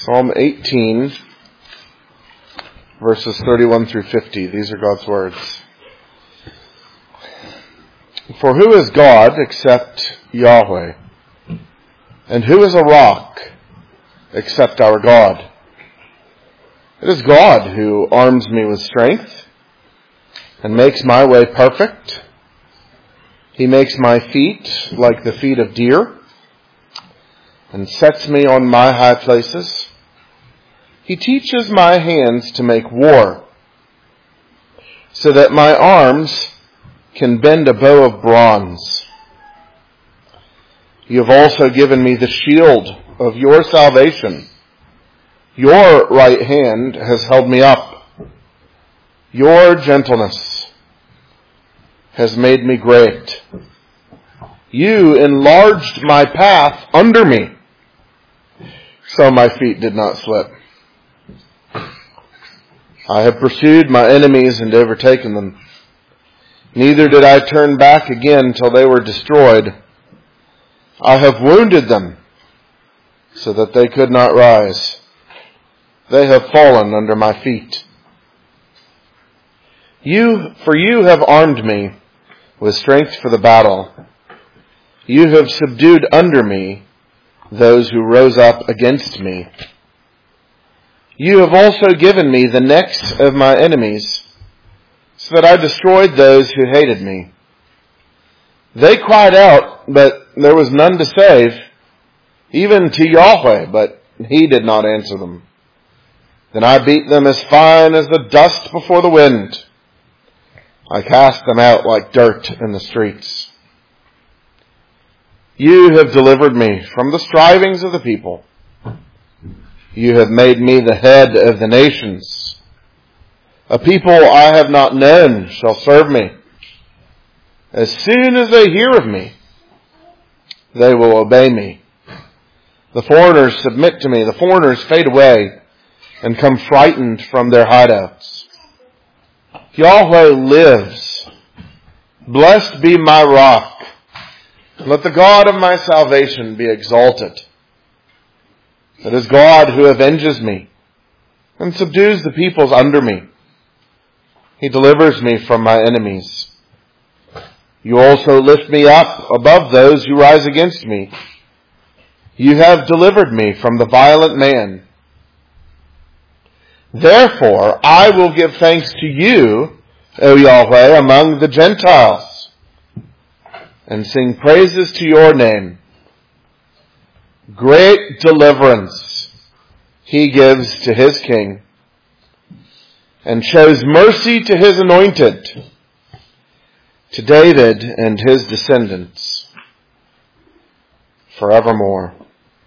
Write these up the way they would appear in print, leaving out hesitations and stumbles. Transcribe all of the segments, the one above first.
Psalm 18, verses 31 through 50. These are God's words. For who is God except Yahweh? And who is a rock except our God? It is God who arms me with strength and makes my way perfect. He makes my feet like the feet of deer and sets me on my high places. He teaches my hands to make war, so that my arms can bend a bow of bronze. You have also given me the shield of your salvation. Your right hand has held me up. Your gentleness has made me great. You enlarged my path under me, so my feet did not slip. I have pursued my enemies and overtaken them. Neither did I turn back again till they were destroyed. I have wounded them so that they could not rise. They have fallen under my feet. You have armed me with strength for the battle. You have subdued under me those who rose up against me. You have also given me the necks of my enemies, so that I destroyed those who hated me. They cried out, but there was none to save, even to Yahweh, but he did not answer them. Then I beat them as fine as the dust before the wind. I cast them out like dirt in the streets. You have delivered me from the strivings of the people. You have made me the head of the nations. A people I have not known shall serve me. As soon as they hear of me, they will obey me. The foreigners submit to me. The foreigners fade away and come frightened from their hideouts. Yahweh lives. Blessed be my rock. Let the God of my salvation be exalted. It is God who avenges me and subdues the peoples under me. He delivers me from my enemies. You also lift me up above those who rise against me. You have delivered me from the violent man. Therefore, I will give thanks to you, O Yahweh, among the Gentiles, and sing praises to your name. Great deliverance he gives to his king, and shows mercy to his anointed, to David and his descendants, forevermore.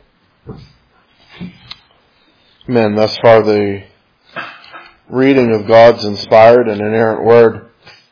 Amen. Thus far the reading of God's inspired and inerrant word.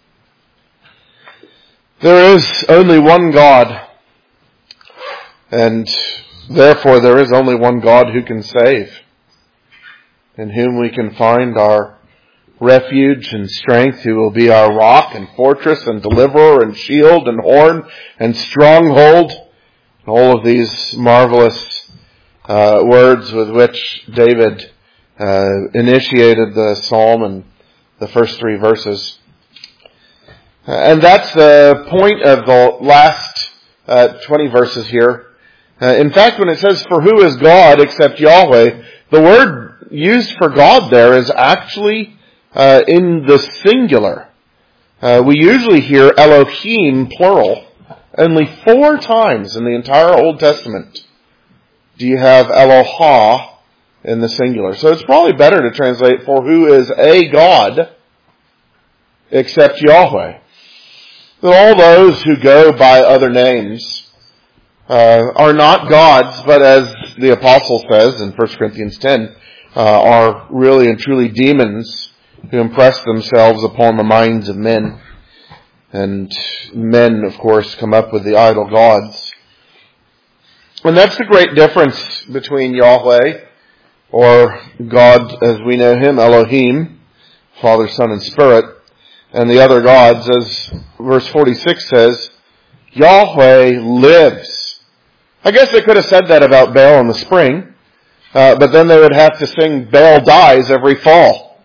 There is only one God, and therefore there is only one God who can save, in whom we can find our refuge and strength, who will be our rock and fortress and deliverer and shield and horn and stronghold. All of these marvelous words with which David initiated the psalm in the first 3 verses. And that's the point of the last 20 verses here. In fact, when it says, for who is God except Yahweh, the word used for God there is actually in the singular. We usually hear Elohim, plural. Only 4 times in the entire Old Testament do you have Elohah in the singular. So it's probably better to translate, for who is a God except Yahweh. That all those who go by other names are not gods, but as the apostle says in 1 Corinthians 10, are really and truly demons who impress themselves upon the minds of men. And men, of course, come up with the idol gods. And that's the great difference between Yahweh, or God as we know him, Elohim, Father, Son, and Spirit, and the other gods, as verse 46 says, Yahweh lives. I guess they could have said that about Baal in the spring. but then they would have to sing Baal Dies every fall.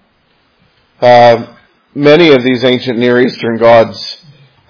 Many of these ancient Near Eastern gods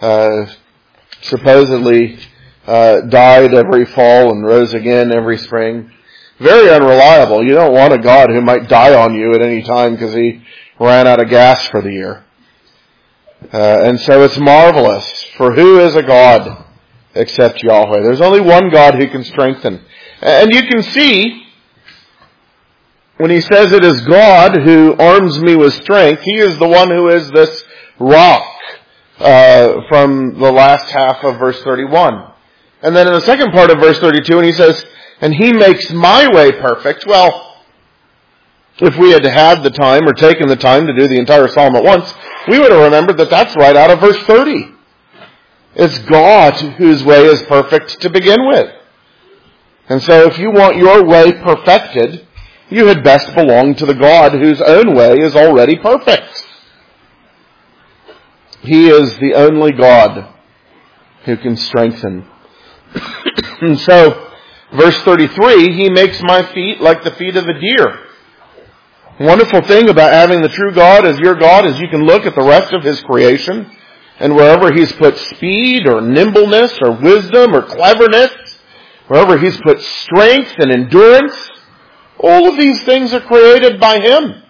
supposedly died every fall and rose again every spring. Very unreliable. You don't want a god who might die on you at any time because he ran out of gas for the year. And so it's marvelous. For who is a god except Yahweh? There's only one God who can strengthen. And you can see, when he says it is God who arms me with strength, he is the one who is this rock from the last half of verse 31. And then in the second part of verse 32, when he says, and he makes my way perfect. Well, if we had had the time or taken the time to do the entire psalm at once, we would have remembered that that's right out of verse 30. It's God whose way is perfect to begin with. And so if you want your way perfected, you had best belong to the God whose own way is already perfect. He is the only God who can strengthen. And so, verse 33, he makes my feet like the feet of a deer. The wonderful thing about having the true God as your God is you can look at the rest of his creation, and wherever he's put speed or nimbleness or wisdom or cleverness, wherever he's put strength and endurance, all of these things are created by him.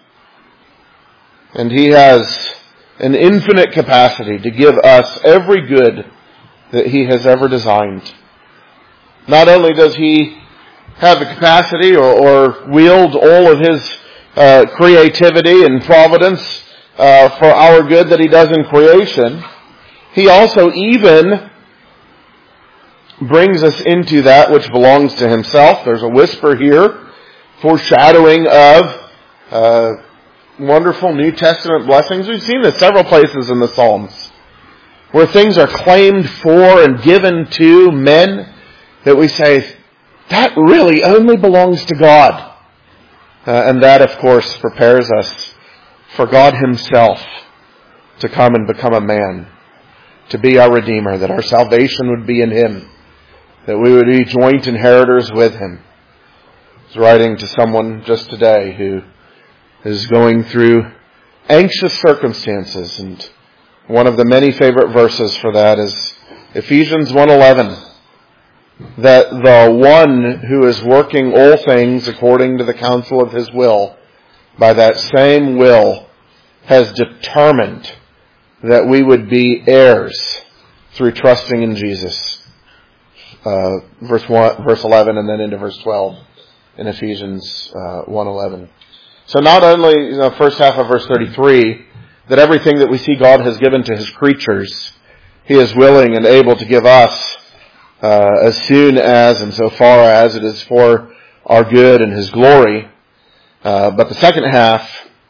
And he has an infinite capacity to give us every good that he has ever designed. Not only does he have the capacity or wield all of his creativity and providence for our good that he does in creation, he also even brings us into that which belongs to himself. There's a whisper here, foreshadowing of wonderful New Testament blessings. We've seen this several places in the Psalms, where things are claimed for and given to men that we say, that really only belongs to God. And that, of course, prepares us for God himself to come and become a man, to be our Redeemer, that our salvation would be in him, that we would be joint inheritors with him. I was writing to someone just today who is going through anxious circumstances, and one of the many favorite verses for that is Ephesians 1:11. That the one who is working all things according to the counsel of his will, by that same will, has determined that we would be heirs through trusting in Jesus. Verse 11 and then into verse 12 in Ephesians 1:11. So not only the first half of verse 33, that everything that we see God has given to his creatures, he is willing and able to give us as soon as and so far as it is for our good and his glory. But the second half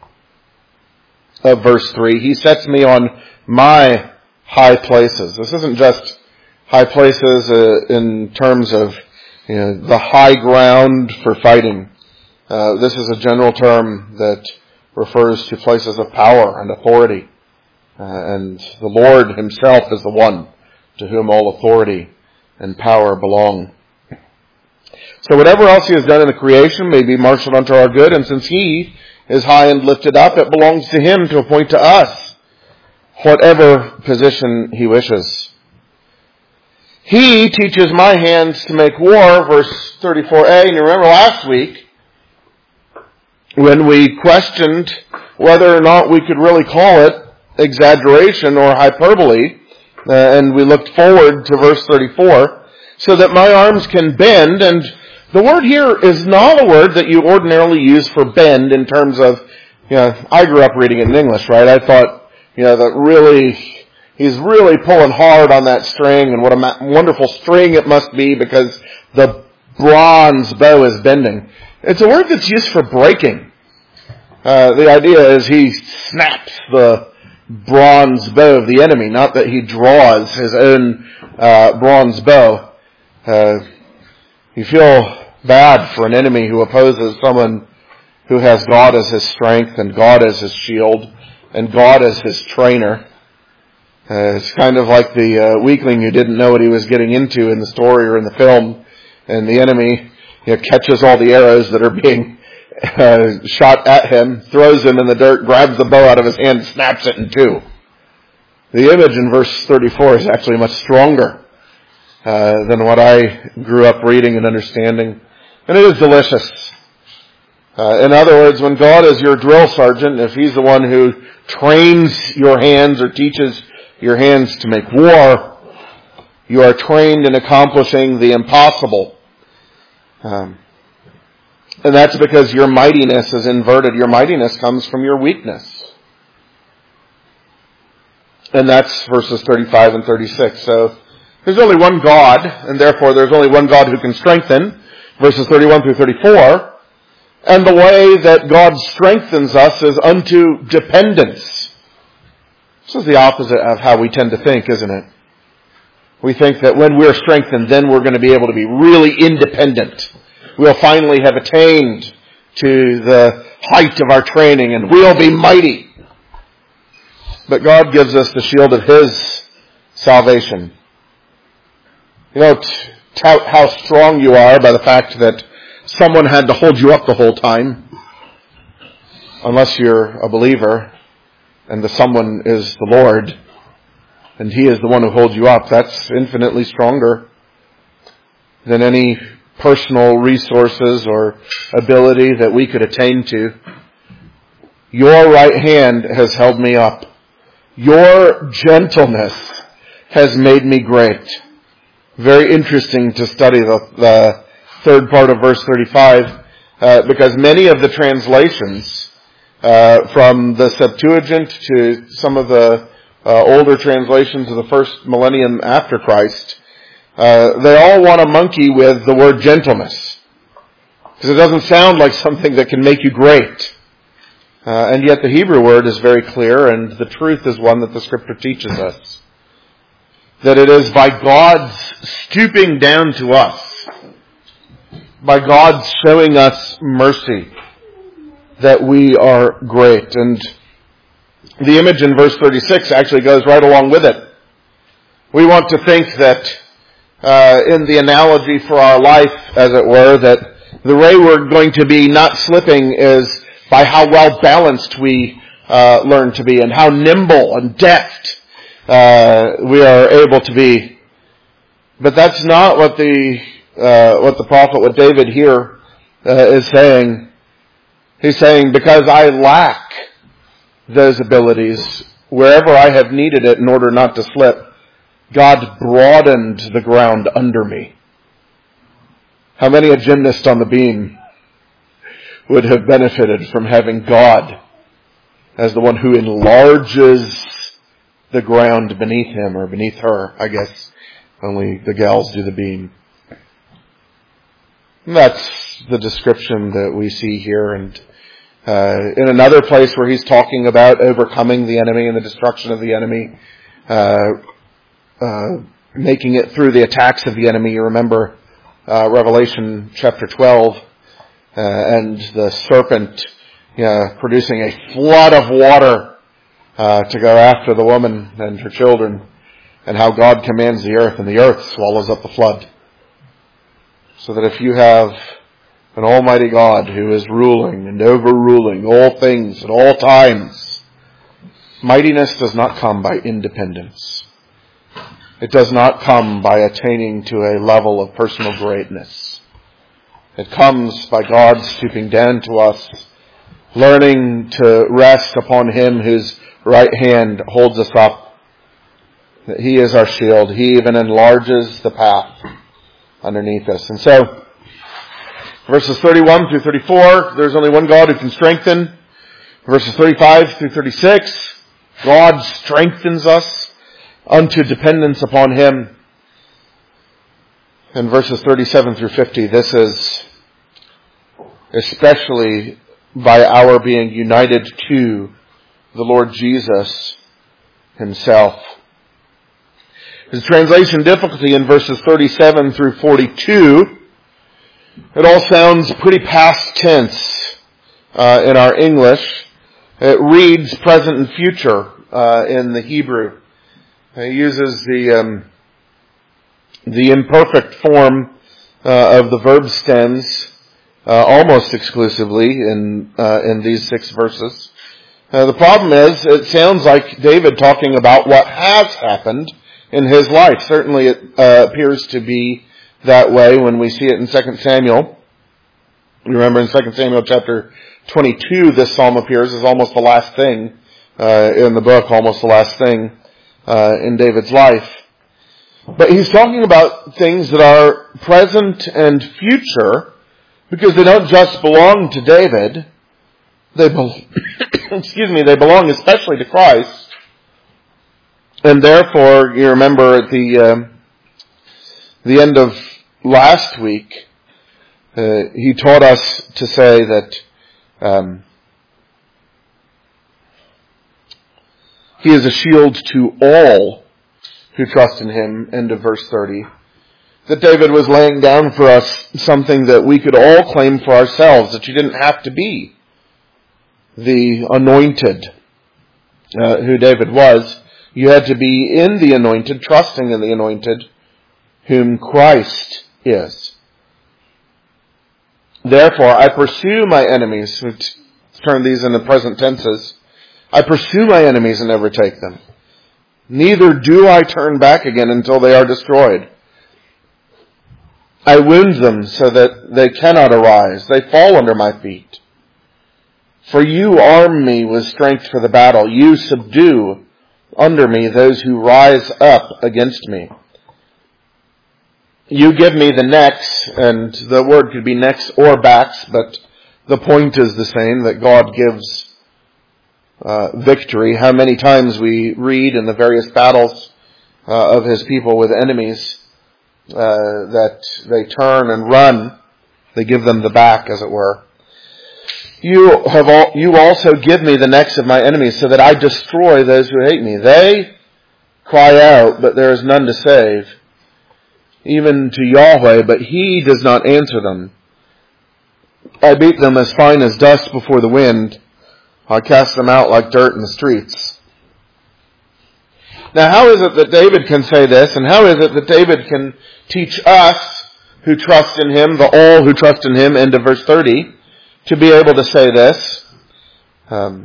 of verse 3, he sets me on my high places. This isn't just high places in terms of the high ground for fighting. This is a general term that refers to places of power and authority. And the Lord himself is the one to whom all authority and power belong. So whatever else he has done in the creation may be marshaled unto our good, and since he is high and lifted up, it belongs to him to appoint to us whatever position he wishes. He teaches my hands to make war, verse 34a. And you remember last week when we questioned whether or not we could really call it exaggeration or hyperbole, and we looked forward to verse 34, so that my arms can bend. And the word here is not a word that you ordinarily use for bend in terms of, I grew up reading it in English, right? I thought, that really, he's really pulling hard on that string, and what a wonderful string it must be because the bronze bow is bending. It's a word that's used for breaking. The idea is he snaps the bronze bow of the enemy, not that he draws his own bronze bow. You feel bad for an enemy who opposes someone who has God as his strength and God as his shield and God as his trainer. It's kind of like the weakling who didn't know what he was getting into in the story or in the film, and the enemy catches all the arrows that are being shot at him, throws them in the dirt, grabs the bow out of his hand, snaps it in two. The image in verse 34 is actually much stronger than what I grew up reading and understanding. And it is delicious. In other words, when God is your drill sergeant, if He's the one who trains your hands or teaches your hands to make war, you are trained in accomplishing the impossible. And that's because your mightiness is inverted. Your mightiness comes from your weakness. And that's verses 35 and 36. So there's only one God, and therefore there's only one God who can strengthen. Verses 31 through 34. And the way that God strengthens us is unto dependence. This is the opposite of how we tend to think, isn't it? We think that when we're strengthened, then we're going to be able to be really independent. We'll finally have attained to the height of our training, and we'll be mighty. But God gives us the shield of His salvation. You don't tout how strong you are by the fact that someone had to hold you up the whole time, unless you're a believer and the someone is the Lord and He is the one who holds you up. That's infinitely stronger than any personal resources or ability that we could attain to. Your right hand has held me up. Your gentleness has made me great. Very interesting to study the third part of verse 35, because many of the translations, from the Septuagint to some of the older translations of the first millennium after Christ, they all want to monkey with the word gentleness, because it doesn't sound like something that can make you great. And yet the Hebrew word is very clear, and the truth is one that the Scripture teaches us. That it is by God's stooping down to us, by God showing us mercy, that we are great. And the image in verse 36 actually goes right along with it. We want to think that, in the analogy for our life, as it were, that the way we're going to be not slipping is by how well balanced we learn to be and how nimble and deft we are able to be. But that's not what the prophet, what David here is saying. He's saying, because I lack those abilities, wherever I have needed it in order not to slip, God broadened the ground under me. How many a gymnast on the beam would have benefited from having God as the one who enlarges the ground beneath him or beneath her, I guess. Only the gals do the beam. And that's the description that we see here. And in another place where he's talking about overcoming the enemy and the destruction of the enemy, making it through the attacks of the enemy, you remember Revelation chapter 12, and the serpent producing a flood of water to go after the woman and her children, and how God commands the earth, and the earth swallows up the flood. So that if you have an almighty God who is ruling and overruling all things at all times, mightiness does not come by independence. It does not come by attaining to a level of personal greatness. It comes by God stooping down to us, learning to rest upon Him whose right hand holds us up. That He is our shield. He even enlarges the path underneath us. And so, verses 31 through 34, there's only one God who can strengthen. Verses 35 through 36, God strengthens us unto dependence upon Him. And verses 37 through 50, this is especially by our being united to the Lord Jesus Himself. His translation difficulty in verses 37 through 42, it all sounds pretty past tense in our English. It reads present and future in the Hebrew. It uses the imperfect form of the verb stems almost exclusively in these 6 verses. The problem is, it sounds like David talking about what has happened in his life. Certainly it appears to be that way when we see it in 2 Samuel. You remember in 2 Samuel chapter 22, this psalm appears as almost the last thing in the book, almost the last thing in David's life. But he's talking about things that are present and future, because they don't just belong to David. They they belong especially to Christ. And therefore, you remember at the end of last week, he taught us to say that he is a shield to all who trust in him, end of verse 30. That David was laying down for us something that we could all claim for ourselves, that you didn't have to be the anointed who David was. You had to be in the anointed, trusting in the anointed, whom Christ is. Therefore, I pursue my enemies. Let's turn these into present tenses. I pursue my enemies and overtake them. Neither do I turn back again until they are destroyed. I wound them so that they cannot arise. They fall under my feet. For you arm me with strength for the battle. You subdue under me those who rise up against me. You give me the necks, and the word could be necks or backs, but the point is the same, that God gives victory. How many times we read in the various battles of his people with enemies that they turn and run. They give them the back, as it were. You also give me the necks of my enemies so that I destroy those who hate me. They cry out, but there is none to save. Even to Yahweh, but he does not answer them. I beat them as fine as dust before the wind. I cast them out like dirt in the streets. Now, how is it that David can say this, and how is it that David can teach us who trust in him, the all who trust in him, end of verse 30, to be able to say this? How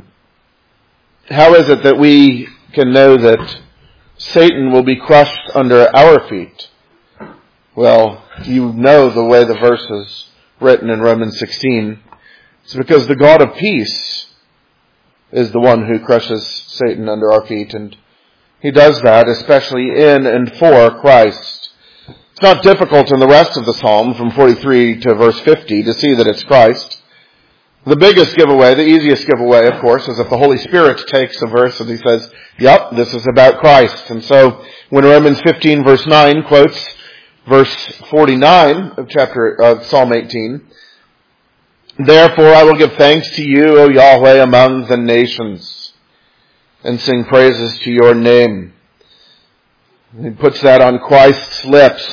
is it that we can know that Satan will be crushed under our feet? Well, you know the way the verse is written in Romans 16. It's because the God of peace is the one who crushes Satan under our feet, and he does that especially in and for Christ. It's not difficult in the rest of the psalm from 43 to verse 50 to see that it's Christ. The biggest giveaway, the easiest giveaway, of course, is if the Holy Spirit takes a verse and he says, yep, this is about Christ. And so when Romans 15 verse 9 quotes verse 49 of Psalm 18, therefore I will give thanks to you, O Yahweh, among the nations, and sing praises to your name. He puts that on Christ's lips.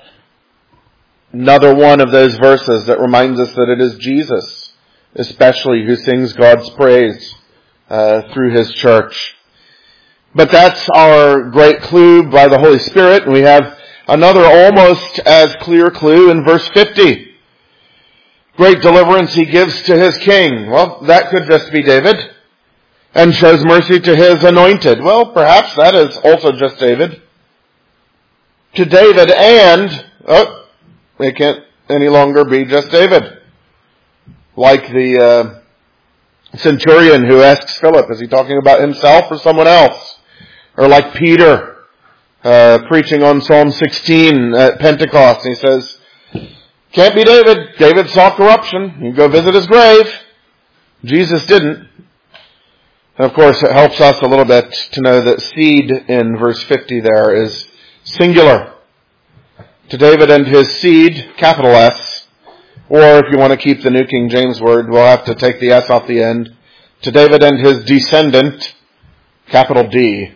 Another one of those verses that reminds us that it is Jesus, especially, who sings God's praise through his church. But that's our great clue by the Holy Spirit. And we have another almost as clear clue in verse 50. Great deliverance he gives to his king. Well, that could just be David. And shows mercy to his anointed. Well, perhaps that is also just David. To David and, it can't any longer be just David. Like the centurion who asks Philip, is he talking about himself or someone else? Or like Peter, preaching on Psalm 16 at Pentecost. And he says, can't be David. David saw corruption. You go visit his grave. Jesus didn't. And of course, it helps us a little bit to know that seed in verse 50 there is singular. To David and his seed, capital S. Or if you want to keep the New King James word, we'll have to take the S off the end. To David and his descendant, capital D.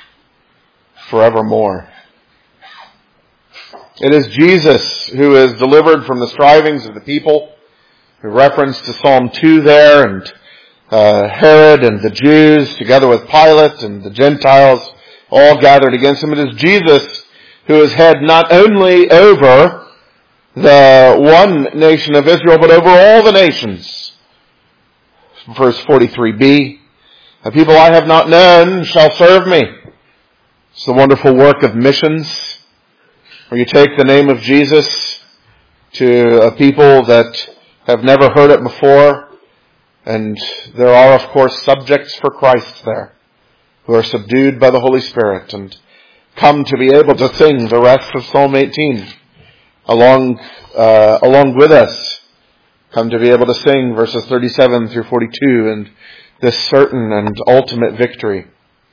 Forevermore. It is Jesus who is delivered from the strivings of the people. We reference to Psalm 2 there, and Herod and the Jews, together with Pilate and the Gentiles, all gathered against him. It is Jesus who is head not only over the one nation of Israel, but over all the nations. Verse 43b, the people I have not known shall serve me. It's the wonderful work of missions, where you take the name of Jesus to a people that have never heard it before, and there are, of course, subjects for Christ there, who are subdued by the Holy Spirit and come to be able to sing the rest of Psalm 18 along with us. Come to be able to sing verses 37 through 42 and this certain and ultimate victory.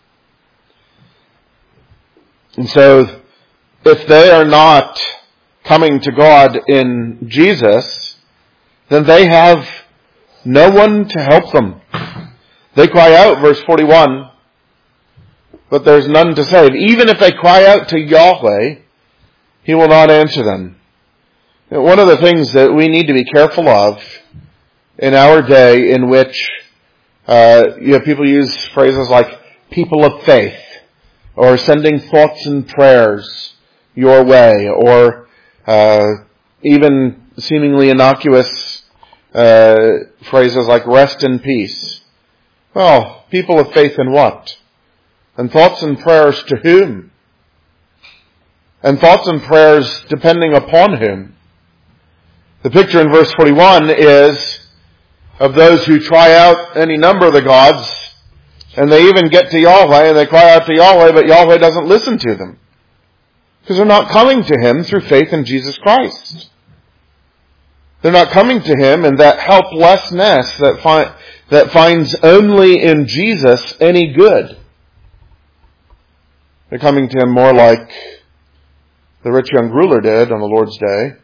And so, if they are not coming to God in Jesus, then they have no one to help them. They cry out, verse 41, but there's none to save. Even if they cry out to Yahweh, He will not answer them. One of the things that we need to be careful of in our day, in which people use phrases like people of faith, or sending thoughts and prayers your way, or even seemingly innocuous phrases like rest in peace. Well, people of faith in what? And thoughts and prayers to whom? And thoughts and prayers depending upon whom? The picture in verse 41 is of those who try out any number of the gods, and they even get to Yahweh, and they cry out to Yahweh, but Yahweh doesn't listen to them. Because they're not coming to Him through faith in Jesus Christ. They're not coming to Him in that helplessness that finds only in Jesus any good. They're coming to Him more like the rich young ruler did on the Lord's day.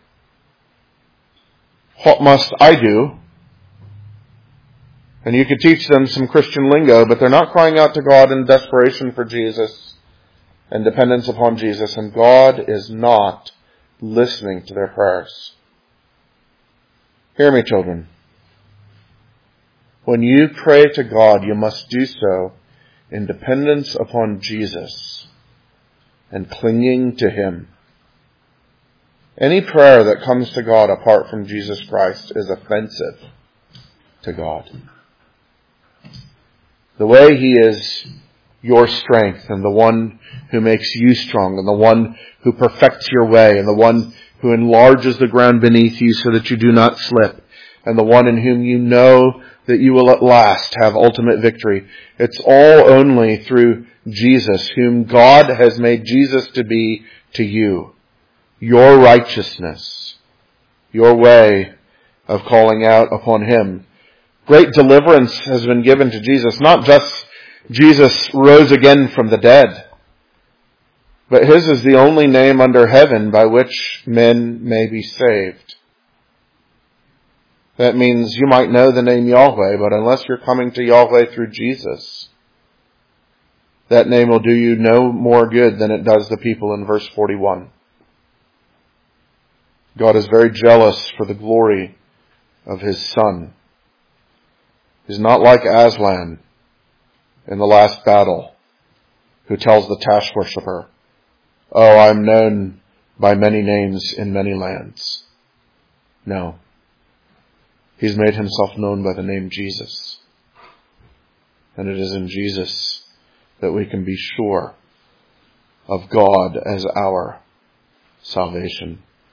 What must I do? And you could teach them some Christian lingo, but they're not crying out to God in desperation for Jesus and dependence upon Jesus, and God is not listening to their prayers. Hear me, children. When you pray to God, you must do so in dependence upon Jesus and clinging to Him. Any prayer that comes to God apart from Jesus Christ is offensive to God. The way He is your strength, and the one who makes you strong, and the one who perfects your way, and the one who enlarges the ground beneath you so that you do not slip, and the one in whom you know that you will at last have ultimate victory. It's all only through Jesus, whom God has made Jesus to be to you. Your righteousness, your way of calling out upon Him. Great deliverance has been given to Jesus. Not just Jesus rose again from the dead, but His is the only name under heaven by which men may be saved. That means you might know the name Yahweh, but unless you're coming to Yahweh through Jesus, that name will do you no more good than it does the people in verse 41. God is very jealous for the glory of His Son. He's not like Aslan in the last battle, who tells the Tash worshipper, "Oh, I'm known by many names in many lands." No. He's made Himself known by the name Jesus. And it is in Jesus that we can be sure of God as our salvation.